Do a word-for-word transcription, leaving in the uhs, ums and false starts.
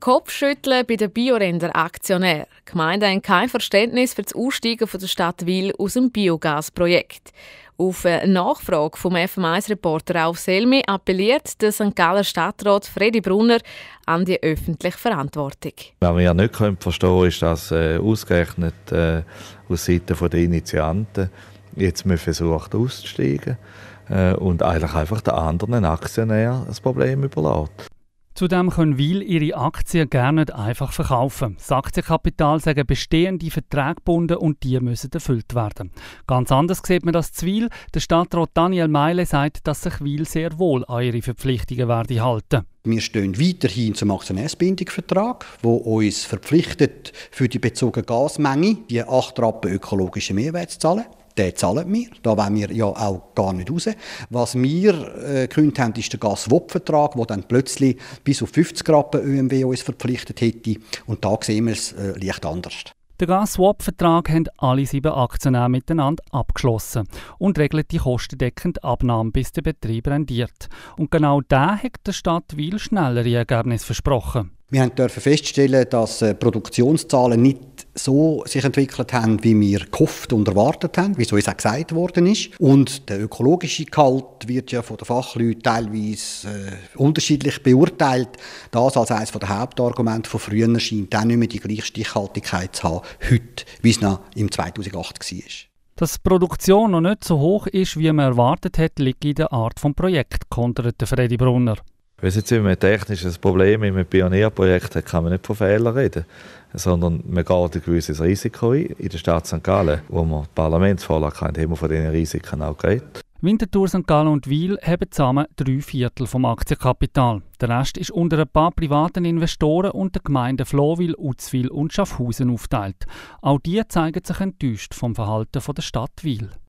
Kopfschütteln bei den Biorender-Aktionären. Die Gemeinden haben kein Verständnis für das Aussteigen von der Stadt Wil aus dem Biogasprojekt. Auf eine Nachfrage vom F M eins-Reporter Rauf Selmi appelliert der Sankt Galler Stadtrat Fredi Brunner an die öffentliche Verantwortung. Was wir nicht verstehen können, ist, dass äh, ausgerechnet äh, aus Seite der Initianten jetzt man versucht auszusteigen äh, und eigentlich einfach den anderen Aktionären das Problem überlässt. Zudem können Wil ihre Aktien gerne nicht einfach verkaufen. Das Aktienkapital sagen bestehende Verträge gebunden und die müssen erfüllt werden. Ganz anders sieht man das zu Wil. Der Stadtrat Daniel Meile sagt, dass sich Wil sehr wohl an ihre Verpflichtungen werde halten. Wir stehen weiterhin zum Aktionärsbindungsvertrag, der uns verpflichtet, für die bezogene Gasmenge die acht Rappen ökologischen Mehrwert zu zahlen. Den zahlen wir. Da wollen wir ja auch gar nicht raus. Was wir äh, gekündigt haben, ist der Gas-Swap-Vertrag, der dann plötzlich bis auf fünfzig Rappen Ö M W uns verpflichtet hätte. Und da sehen wir es äh, leicht anders. Den Gas-Swap-Vertrag haben alle sieben Aktionäre miteinander abgeschlossen und regelt die kostendeckende Abnahme, bis der Betrieb rendiert. Und genau da hat der Stadt Wil schnellere Ergebnisse versprochen. Wir durften feststellen, dass äh, Produktionszahlen nicht so sich entwickelt haben, wie wir gehofft und erwartet haben, wie es uns auch gesagt worden ist. Und der ökologische Gehalt wird ja von den Fachleuten teilweise äh, unterschiedlich beurteilt. Das als eines der Hauptargumente von früher scheint auch nicht mehr die gleiche Stichhaltigkeit zu haben, heute, wie es noch im zweitausendacht war. Dass die Produktion noch nicht so hoch ist, wie man erwartet hat, liegt in der Art des Projekts, konterte Fredi Brunner. Wenn es jetzt immer ein technisches Problem in einem Pionierprojekt hat, kann man nicht von Fehlern reden, sondern man geht ein gewisses Risiko ein. In der Stadt Sankt Gallen, wo wir die Parlamentsvorlage haben, haben wir von diesen Risiken auch geredet. Winterthur, Sankt Gallen und Wil haben zusammen drei Viertel vom Aktienkapital. Der Rest ist unter ein paar privaten Investoren und den Gemeinden Flowil, Uzwil und Schaffhausen aufgeteilt. Auch die zeigen sich enttäuscht vom Verhalten der Stadt Wil.